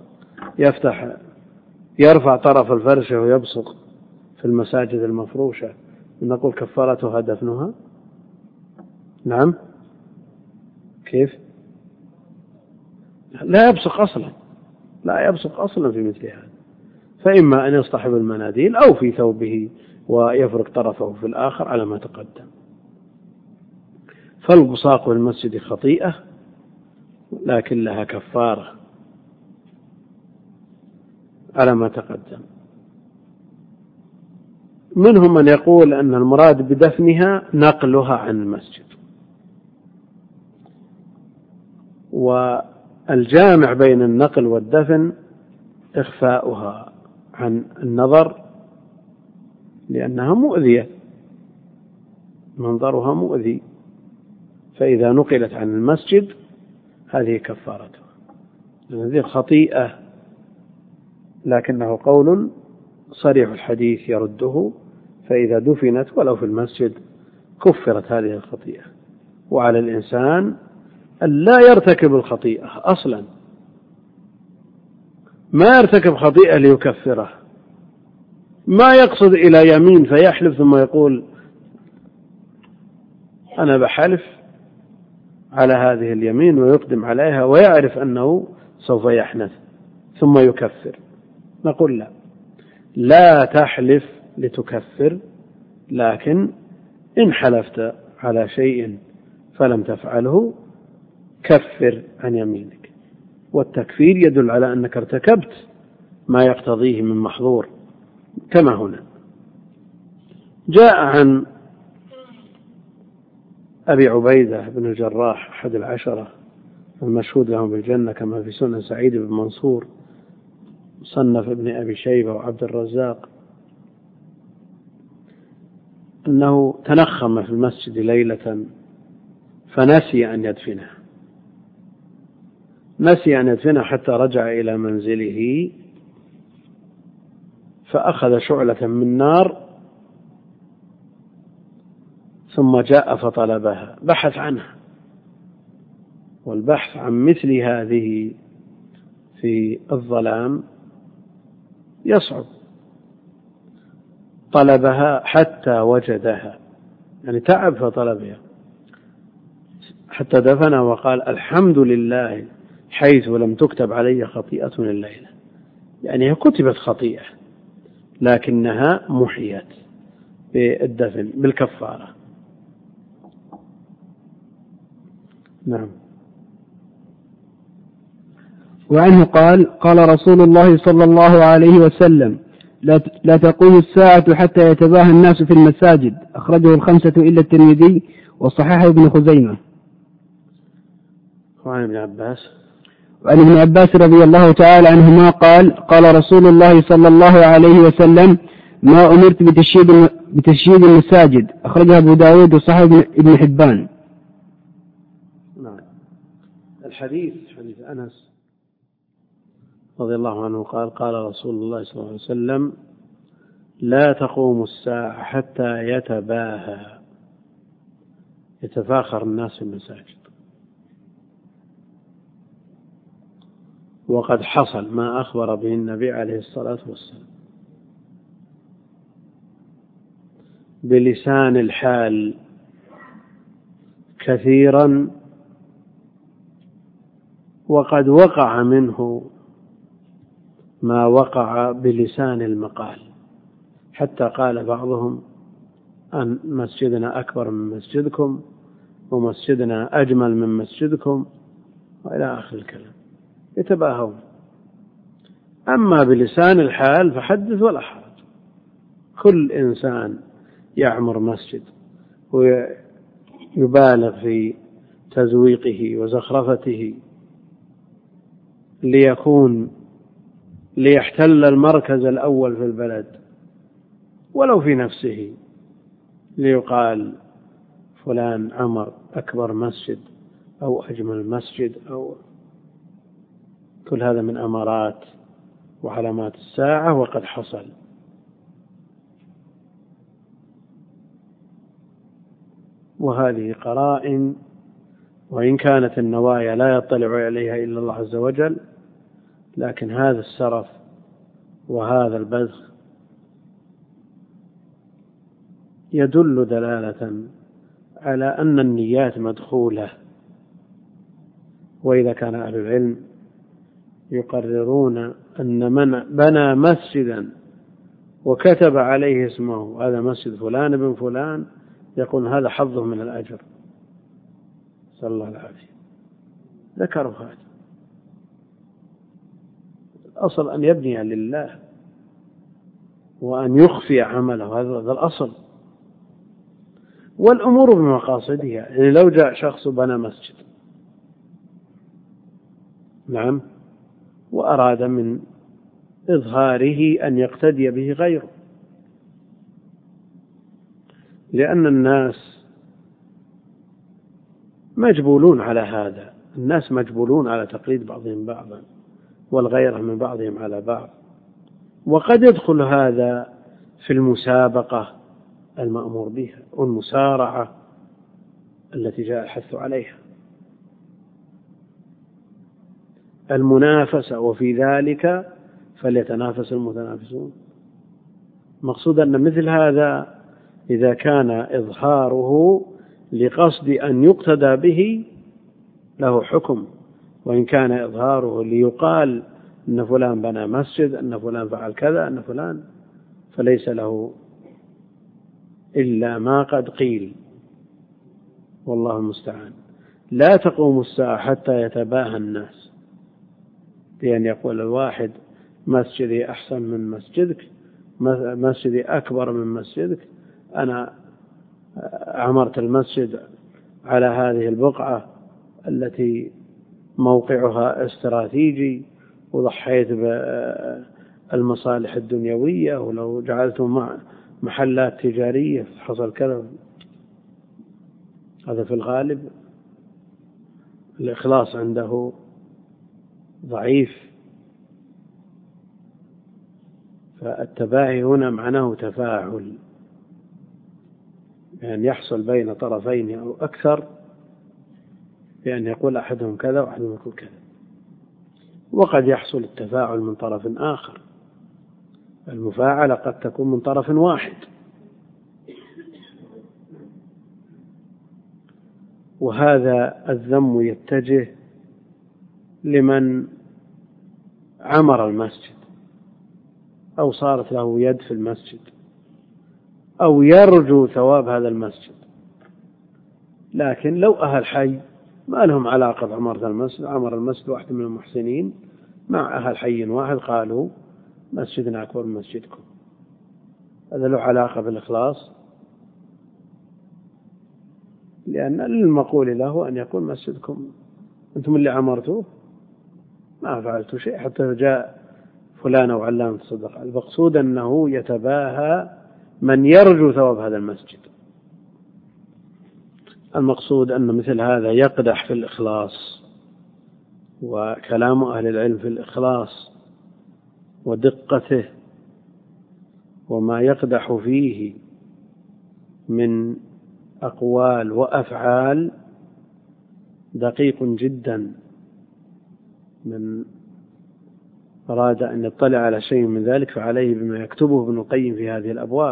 يرفع طرف الفرشة ويبصق في المساجد المفروشة نقول كفارتها دفنها؟ نعم، كيف؟ لا يبصق أصلا في مثل هذا، فإما أن يصطحب المناديل أو في ثوبه ويفرق طرفه في الآخر على ما تقدم. فالبصاق في المسجد خطيئة لكن لها كفارة على ما تقدم. منهم من يقول أن المراد بدفنها نقلها عن المسجد، والجامع بين النقل والدفن إخفاؤها عن النظر لأنها مؤذية، منظرها مؤذي، فإذا نقلت عن المسجد هذه كفارتها. هذه خطيئة لكنه قول صريح الحديث يرده، فإذا دفنت ولو في المسجد كفرت هذه الخطيئة. وعلى الإنسان أن لا يرتكب الخطيئة أصلا، ما يرتكب خطيئة ليكفره، ما يقصد إلى يمين فيحلف ثم يقول أنا بحلف على هذه اليمين ويقدم عليها ويعرف أنه سوف يحنث ثم يكفر. نقول لا تحلف لتكفر، لكن إن حلفت على شيء فلم تفعله كفر عن يمينك. والتكفير يدل على أنك ارتكبت ما يقتضيه من محظور كما هنا. جاء عن أبي عبيدة بن الجراح أحد العشرة المشهود لهم بالجنة كما في سنن سعيد بن منصور مصنف ابن أبي شيبة وعبد الرزاق أنه تنخم في المسجد ليلة فنسي أن يدفنه حتى رجع إلى منزله فأخذ شعلة من نار ثم جاء فطلبها، بحث عنها، والبحث عن مثل هذه في الظلام يصعب، طلبها حتى وجدها، يعني تعب فطلبها حتى دفنها وقال الحمد لله حيث لم تكتب علي خطيئة الليلة، يعني كتبت خطيئة لكنها محيت بالدفن بالكفارة. نعم. وعنه قال قال رسول الله صلى الله عليه وسلم لا تقوم الساعة حتى يتباهى الناس في المساجد، أخرجه الخمسة إلا الترمذي وصححه ابن خزيمة. وعن ابن عباس رضي الله تعالى عنهما قال قال رسول الله صلى الله عليه وسلم ما أمرت بتشييد المساجد، أخرجها أبو داود وصحيح ابن حبان. نعم. الحديث حديث أنس رضي الله عنه قال قال رسول الله صلى الله عليه وسلم: لا تقوم الساعة حتى يتفاخر الناس في المساجد. وقد حصل ما أخبر به النبي عليه الصلاة والسلام بلسان الحال كثيرا، وقد وقع منه ما وقع بلسان المقال، حتى قال بعضهم أن مسجدنا أكبر من مسجدكم ومسجدنا أجمل من مسجدكم وإلى آخر الكلام، يتباهون. أما بلسان الحال فحدث ولا حرج. كل إنسان يعمر مسجد ويبالغ في تزويقه وزخرفته ليحتل المركز الأول في البلد ولو في نفسه، ليقال فلان عمر أكبر مسجد أو أجمل مسجد، أو كل هذا من أمارات وعلامات الساعة وقد حصل. وهذه قرائن، وإن كانت النوايا لا يطلع عليها إلا الله عز وجل، لكن هذا السرف وهذا البذخ يدل دلالة على أن النيات مدخولة. وإذا كان أهل العلم يقررون أن من بنى مسجدا وكتب عليه اسمه هذا مسجد فلان بن فلان، يقول هذا حظه من الأجر، صلى الله العافية. ذكروا هذا. الأصل أن يبني لله وأن يخفي عمله، هذا الأصل. والأمور بمقاصدها. يعني لو جاء شخص بنى مسجد، نعم، وأراد من إظهاره أن يقتدي به غيره، لأن الناس مجبولون على هذا، الناس مجبولون على تقليد بعضهم بعضا والغيرة من بعضهم على بعض. وقد يدخل هذا في المسابقة المأمور بها والمسارعة التي جاء الحث عليها، المنافسة، وفي ذلك فليتنافس المتنافسون. مقصود أن مثل هذا إذا كان إظهاره لقصد أن يقتدى به له حكم، وإن كان إظهاره ليقال أن فلان بنى مسجد، أن فلان فعل كذا، أن فلان، فليس له إلا ما قد قيل، والله المستعان. لا تقوم الساعة حتى يتباهى الناس بأن يقول الواحد مسجدي أحسن من مسجدك، مسجدي أكبر من مسجدك، أنا عمرت المسجد على هذه البقعة التي موقعها استراتيجي وضحيت بالمصالح الدنيوية، ولو جعلتم محلات تجارية حصل كذا. هذا في الغالب الإخلاص عنده ضعيف. فالتباهي هنا معناه تفاعل، يعني يحصل بين طرفين أو أكثر بأن يقول أحدهم كذا وأحدهم يقول كذا. وقد يحصل التفاعل من طرف آخر، المفاعلة قد تكون من طرف واحد. وهذا الذم يتجه لمن عمر المسجد أو صارت له يد في المسجد أو يرجو ثواب هذا المسجد. لكن لو أهل حي ما لهم علاقة بعمارة المسجد، عمر المسجد واحد من المحسنين مع أهل حي واحد قالوا مسجدنا أكبر من مسجدكم، هذا له علاقة بالإخلاص، لأن المقول له أن يكون مسجدكم أنتم اللي عمرتوه، ما فعلتوا شيء حتى جاء فلان أو علان تصدق. المقصود أنه يتباهى من يرجو ثواب هذا المسجد. المقصود أن مثل هذا يقدح في الإخلاص، وكلام أهل العلم في الإخلاص ودقته وما يقدح فيه من أقوال وأفعال دقيق جدا. من أراد أن يطلع على شيء من ذلك فعليه بما يكتبه ابن القيم في هذه الأبواب.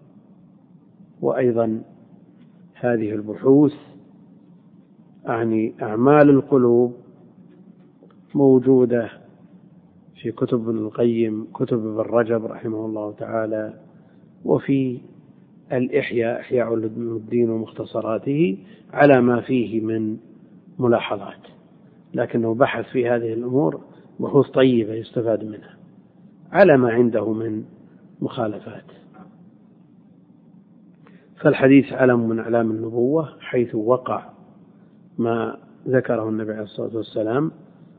وأيضا هذه البحوث أعمال القلوب موجودة في كتب ابن القيم، كتب ابن رجب رحمه الله تعالى، وفي الإحياء، إحياء علوم الدين ومختصراته، على ما فيه من ملاحظات، لكنه بحث في هذه الأمور بحوث طيبة يستفاد منها على ما عنده من مخالفات. فالحديث علم من أعلام النبوة، حيث وقع ما ذكره النبي عليه الصلاة والسلام.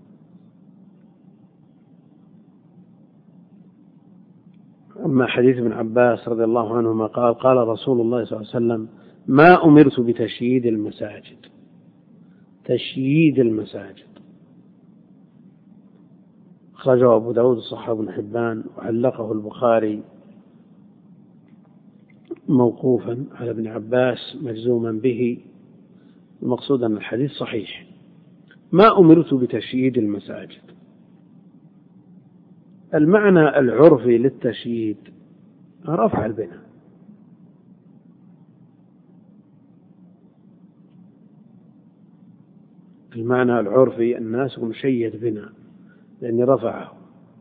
أما حديث ابن عباس رضي الله عنهما قال: قال رسول الله صلى الله عليه وسلم: ما أمرت بتشييد المساجد. تشييد المساجد أخرجه أبو داود وصححه ابن حبان، وعلقه البخاري موقوفا على ابن عباس مجزوما به. المقصود أن الحديث صحيح. ما أمرت بتشييد المساجد، المعنى العرفي للتشييد رفع البناء. المعنى العرفي الناس مشيد بناء لأن رفعه،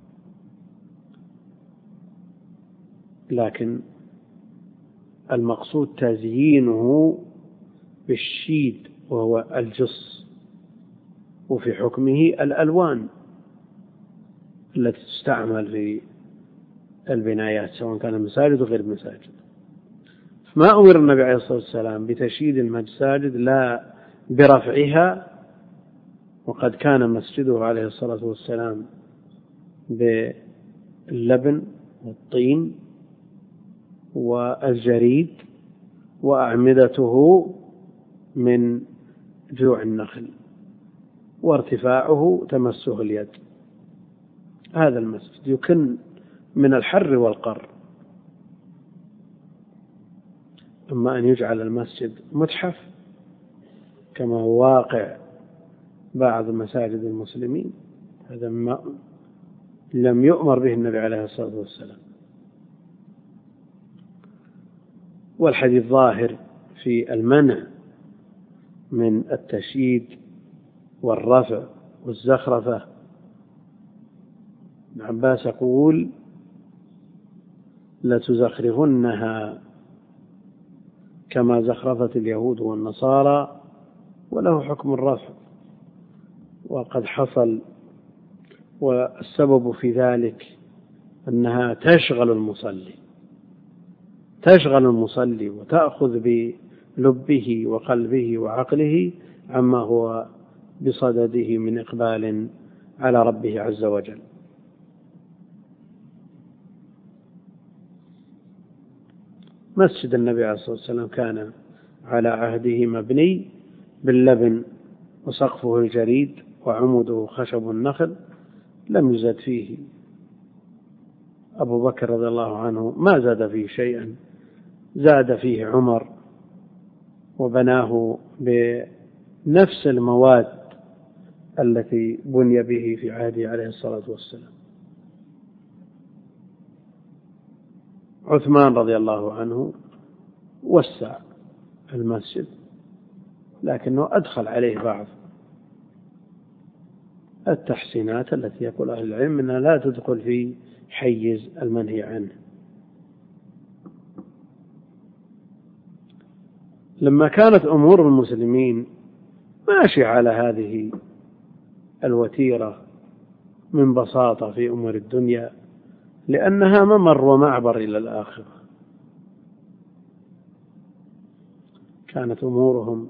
لكن المقصود تزيينه بالشيد وهو الجص، وفي حكمه الألوان التي تستعمل في البنايات سواء كان مساجد وغير مساجد. ما أمر النبي عليه الصلاة والسلام بتشييد المساجد لا برفعها، وقد كان مسجده عليه الصلاة والسلام باللبن والطين والجريد، وأعمدته من جذوع النخل، وارتفاعه تمسه اليد. هذا المسجد يكن من الحر والقر. أما أن يجعل المسجد متحف كما هو واقع بعض مساجد المسلمين، هذا ما لم يؤمر به النبي عليه الصلاة والسلام. والحديث ظاهر في المنع من التشييد والرفع والزخرفة. ابن عباس يقول: لتزخرفنها كما زخرفت اليهود والنصارى، وله حكم الرفع. وقد حصل، والسبب في ذلك أنها تشغل المصلي وتأخذ بلبه وقلبه وعقله عما هو بصدده من إقبال على ربه عز وجل. مسجد النبي عليه الصلاة والسلام كان على عهده مبني باللبن، وسقفه الجريد، وعموده خشب النخل، لم يزد فيه. أبو بكر رضي الله عنه ما زاد فيه شيئا، زاد فيه عمر وبناه بنفس المواد التي بني به في عهده عليه الصلاة والسلام. عثمان رضي الله عنه وسع المسجد، لكنه أدخل عليه بعض التحسينات التي يقول أهل العلم أنها لا تدخل في حيز المنهي عنه. لما كانت أمور المسلمين ماشية على هذه الوتيرة من بساطة في أمور الدنيا، لأنها ممر ومعبر إلى الآخرة، كانت أمورهم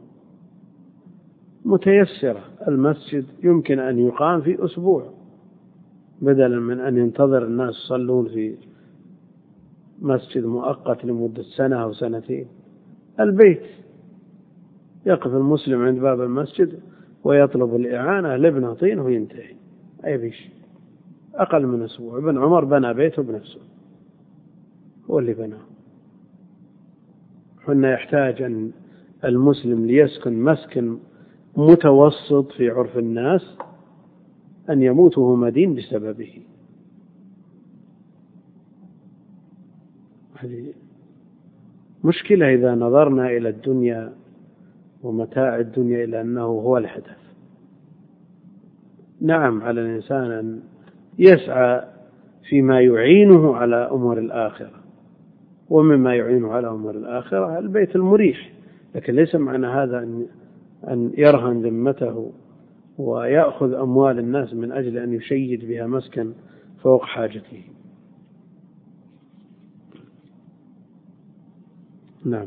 متيسرة. المسجد يمكن أن يقام في أسبوع بدلا من أن ينتظر الناس يصلون في مسجد مؤقت لمدة سنة أو سنتين. البيت يقف المسلم عند باب المسجد ويطلب الإعانة لابن طين وينتهي، أي بيش أقل من أسبوع. ابن عمر بنى بيته بنفسه، هو اللي بناه. حنا يحتاج أن المسلم ليسكن مسكن متوسط في عرف الناس أن يموت وهو مدين بسببه. هذه مشكلة إذا نظرنا إلى الدنيا ومتاع الدنيا إلى أنه هو الهدف. نعم، على الإنسان أن يسعى فيما يعينه على أمور الآخرة، ومما يعينه على أمور الآخرة البيت المريح، لكن ليس معنى هذا أن يرهن ذمته ويأخذ أموال الناس من أجل أن يشيد بها مسكن فوق حاجته. نعم.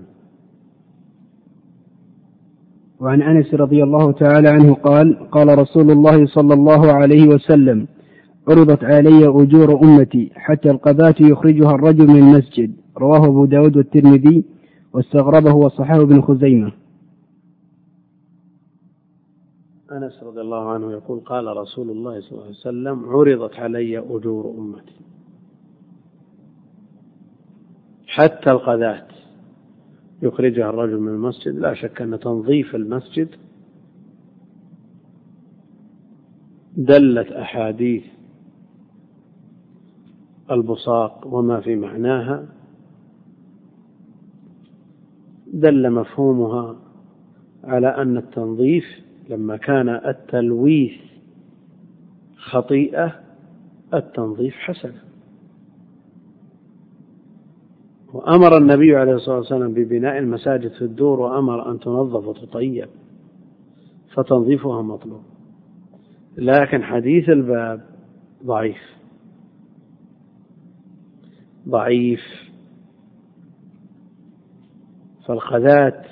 وعن أنس رضي الله تعالى عنه قال: قال رسول الله صلى الله عليه وسلم: عرضت علي أجور أمتي حتى القذاة يخرجها الرجل من المسجد. رواه أبو داود والترمذي، واستغربه وصححه ابن خزيمة. أنس رضي الله عنه يقول: قال رسول الله صلى الله عليه وسلم: عرضت علي أجور أمتي حتى القذاة يخرجها الرجل من المسجد. لا شك أن تنظيف المسجد دلت أحاديث البصاق وما في معناها، دل مفهومها على أن التنظيف لما كان التلويث خطيئة التنظيف حسنة. وأمر النبي عليه الصلاة والسلام ببناء المساجد في الدور، وأمر أن تنظف وتطيب، فتنظيفها مطلوب. لكن حديث الباب ضعيف. فالقذاة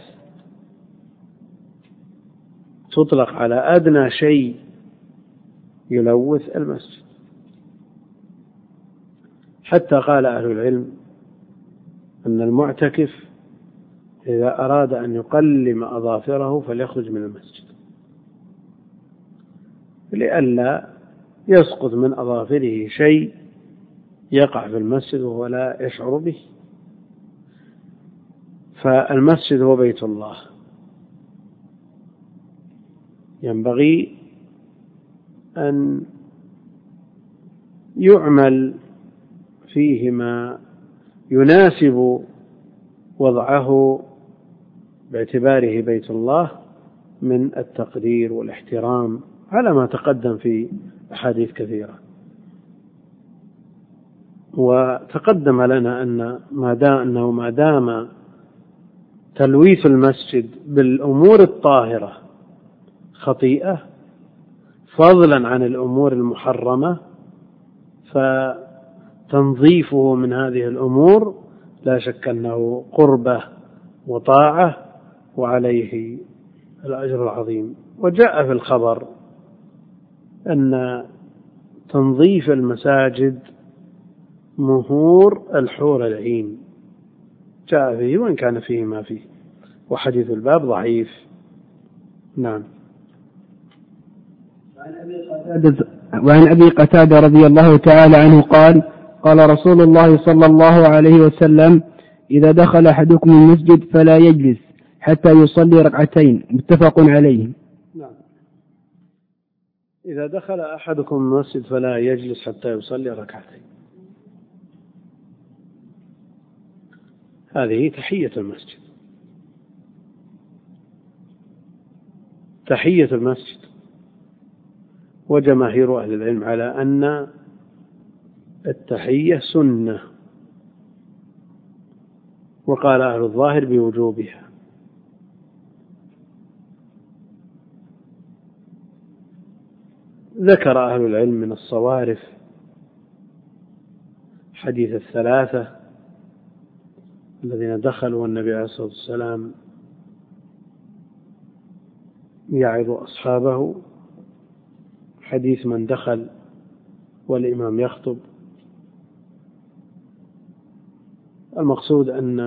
تطلق على أدنى شيء يلوث المسجد، حتى قال أهل العلم أن المعتكف إذا أراد أن يقلم أظافره فليخرج من المسجد لئلا يسقط من أظافره شيء يقع في المسجد وهو لا يشعر به. فالمسجد هو بيت الله، ينبغي أن يعمل فيه ما يناسب وضعه باعتباره بيت الله من التقدير والاحترام على ما تقدم في أحاديث كثيرة. وتقدم لنا أنه ما دام تلويث المسجد بالأمور الطاهرة خطيئة فضلا عن الأمور المحرمة، فتنظيفه من هذه الأمور لا شك أنه قربة وطاعة وعليه الأجر العظيم. وجاء في الخبر أن تنظيف المساجد مهور الحور العين، جاء فيه وإن كان فيه ما فيه، وحديث الباب ضعيف. نعم. وعن أبي قتادة رضي الله تعالى عنه قال: قال رسول الله صلى الله عليه وسلم: إذا دخل أحدكم المسجد فلا يجلس حتى يصلي ركعتين. متفق عليه. نعم. إذا دخل أحدكم المسجد فلا يجلس حتى يصلي ركعتين، هذه تحية المسجد. تحية المسجد. وجماهير أهل العلم على أن التحية سنة، وقال أهل الظاهر بوجوبها. ذكر أهل العلم من الصوارف حديث الثلاثة الذين دخلوا والنبي عليه الصلاة والسلام يعظ أصحابه، حديث من دخل والإمام يخطب، المقصود أن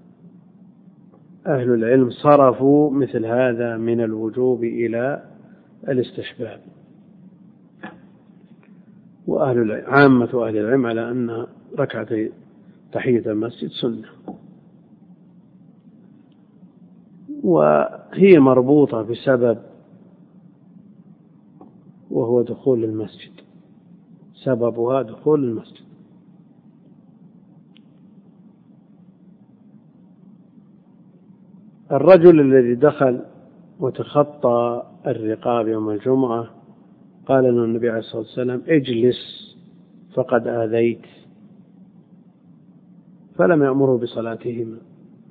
أهل العلم صرفوا مثل هذا من الوجوب إلى الاستحباب، عامة أهل العلم على أن ركعتي تحية المسجد سنة، وهي مربوطة بسبب وهو دخول المسجد، سببها دخول المسجد. الرجل الذي دخل وتخطى الرقاب يوم الجمعة قال له النبي عليه الصلاة والسلام: اجلس فقد آذيت، فلم يأمره بصلاتهما،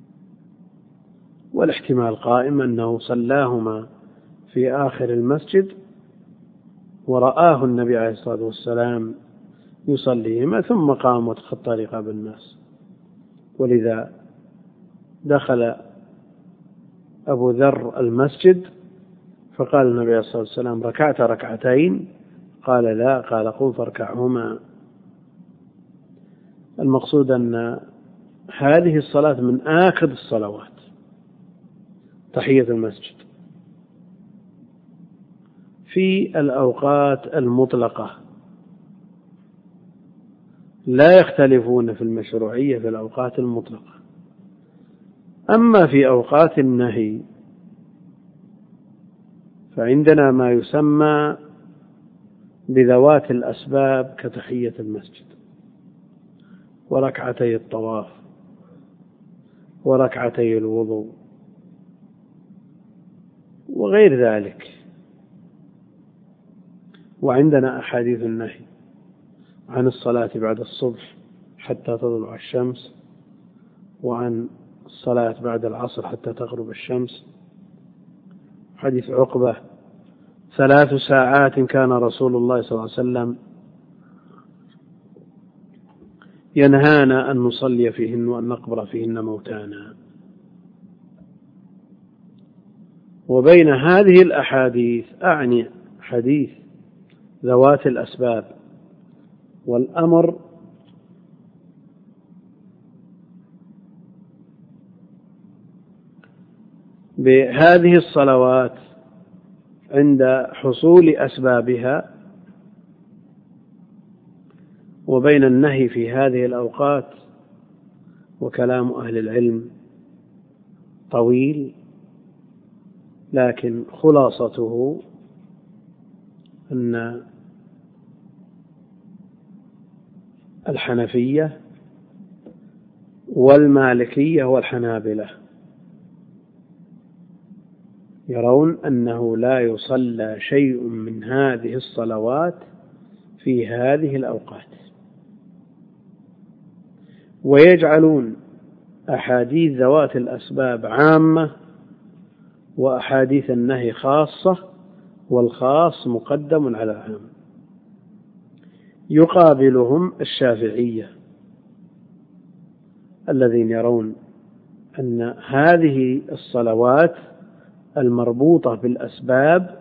والاحتمال قائم أنه صلاهما في آخر المسجد ورآه النبي عليه الصلاة والسلام يصليهما ثم قام وتخطى رقاب الناس، ولذا دخل أبو ذر المسجد فقال النبي عليه الصلاة والسلام: ركعت ركعتين؟ قال: لا. قال: قم فاركعهما. المقصود أن هذه الصلاة من آكد الصلوات، تحية المسجد، في الأوقات المطلقة، لا يختلفون في المشروعية في الأوقات المطلقة. أما في أوقات النهي فعندنا ما يسمى بذوات الأسباب كتحية المسجد وركعتي الطواف وركعتي الوضوء وغير ذلك. وعندنا أحاديث النهي عن الصلاة بعد الصبح حتى تطلع الشمس، وعن الصلاة بعد العصر حتى تغرب الشمس. حديث عقبة: 3 ساعات كان رسول الله صلى الله عليه وسلم ينهانا أن نصلي فيهن وأن نقبر فيهن موتانا. وبين هذه الأحاديث أعني حديث ذوات الأسباب والأمر بهذه الصلوات عند حصول أسبابها، وبين النهي في هذه الأوقات. وكلام أهل العلم طويل، لكن خلاصته أن الحنفية والمالكية والحنابلة يرون أنه لا يصلى شيء من هذه الصلوات في هذه الأوقات، ويجعلون أحاديث ذوات الأسباب عامة وأحاديث النهي خاصة، والخاص مقدم على العام. يقابلهم الشافعية الذين يرون أن هذه الصلوات المربوطة بالأسباب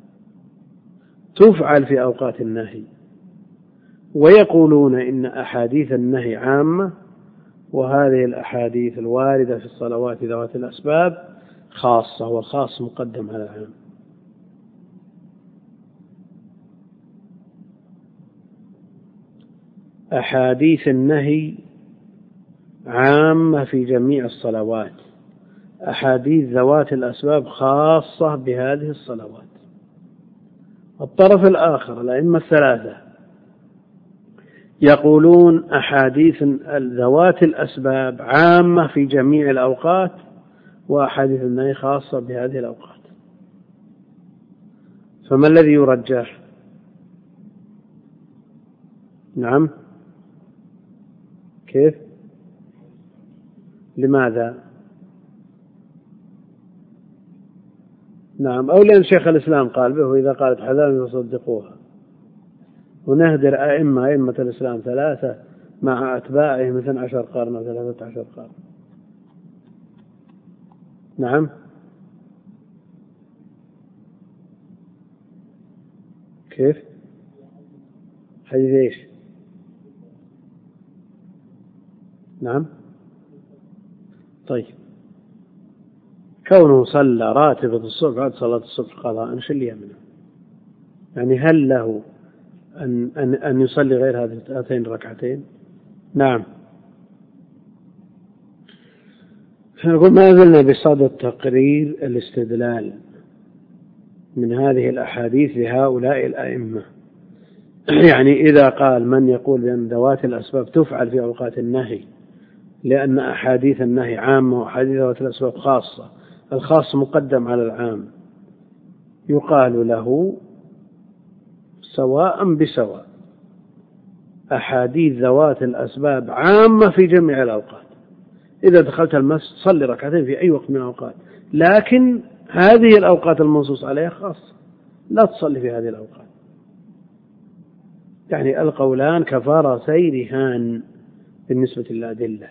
تفعل في أوقات النهي، ويقولون إن أحاديث النهي عامة، وهذه الأحاديث الواردة في الصلوات ذوات الأسباب خاصة، والخاص مقدم على العام. أحاديث النهي عامة في جميع الصلوات، أحاديث ذوات الأسباب خاصة بهذه الصلوات. الطرف الآخر الأئمة الثلاثة يقولون أحاديث ذوات الأسباب عامة في جميع الأوقات، وأحاديث النهي خاصة بهذه الأوقات. فما الذي يرجح؟ نعم، كيف؟ لماذا؟ نعم، أو لأن شيخ الإسلام قال به: وإذا قالت حذار فصدقوها. ونهدر أئمة الإسلام 3 مع أتباعهم 12 قرن أو 13 قرن. نعم، كيف؟ حديث إيش؟ نعم، طيب كونه صلى راتبة الصبح بعد صلاة الصبح قضاء شو اللي يمنع؟ يعني هل له أن يصلي غير هاتين الركعتين؟ نعم. فنقول ما زلنا بصدد تقرير الاستدلال من هذه الأحاديث لهؤلاء الأئمة. يعني إذا قال من يقول بأن ذوات الأسباب تفعل في أوقات النهي لأن أحاديث النهي عامة وأحاديث ذوات الأسباب خاصة، الخاص مقدم على العام، يقال له سواء بسواء، أحاديث ذوات الأسباب عامة في جميع الأوقات، إذا دخلت المسجد صلي ركعتين في أي وقت من الأوقات، لكن هذه الأوقات المنصوص عليها خاصة، لا تصلي في هذه الأوقات. يعني القولان كفارسي رهان بالنسبة للأدلة،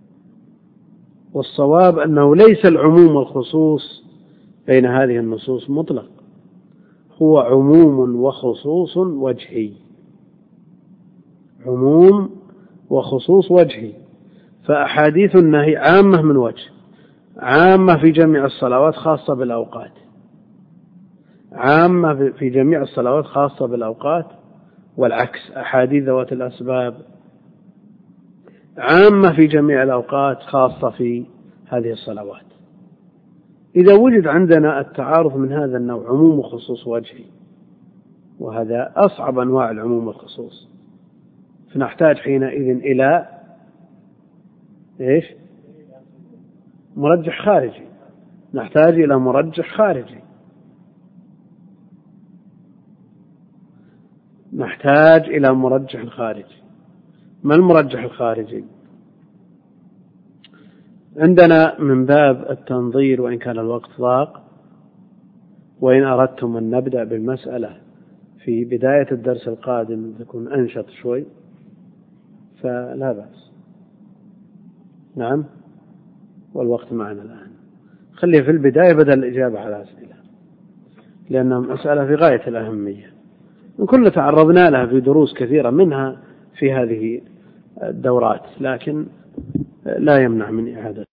والصواب أنه ليس العموم والخصوص بين هذه النصوص مطلق، هو عموم وخصوص وجهي، عموم وخصوص وجهي. فأحاديث النهي عامة من وجه، عامة في جميع الصلوات خاصة بالأوقات، عامة في جميع الصلوات خاصة بالأوقات، والعكس أحاديث ذوات الأسباب عامة في جميع الأوقات خاصة في هذه الصلوات. إذا وجد عندنا التعارض من هذا النوع عموم وخصوص وجهي، وهذا أصعب أنواع العموم والخصوص، فنحتاج حينئذ إلى إيش؟ مرجح خارجي، نحتاج إلى مرجح خارجي، نحتاج إلى مرجح خارجي. ما المرجح الخارجي؟ عندنا من باب التنظير، وإن كان الوقت ضاق، وإن أردتم أن نبدأ بالمسألة في بداية الدرس القادم تكون أنشط شوي فلا بأس. نعم، والوقت معنا الآن، خليه في البداية بدل الإجابة على أسئلة، لأنها مسألة في غاية الأهمية، كل تعرضنا لها في دروس كثيرة منها في هذه الدورات، لكن لا يمنع من إعادة.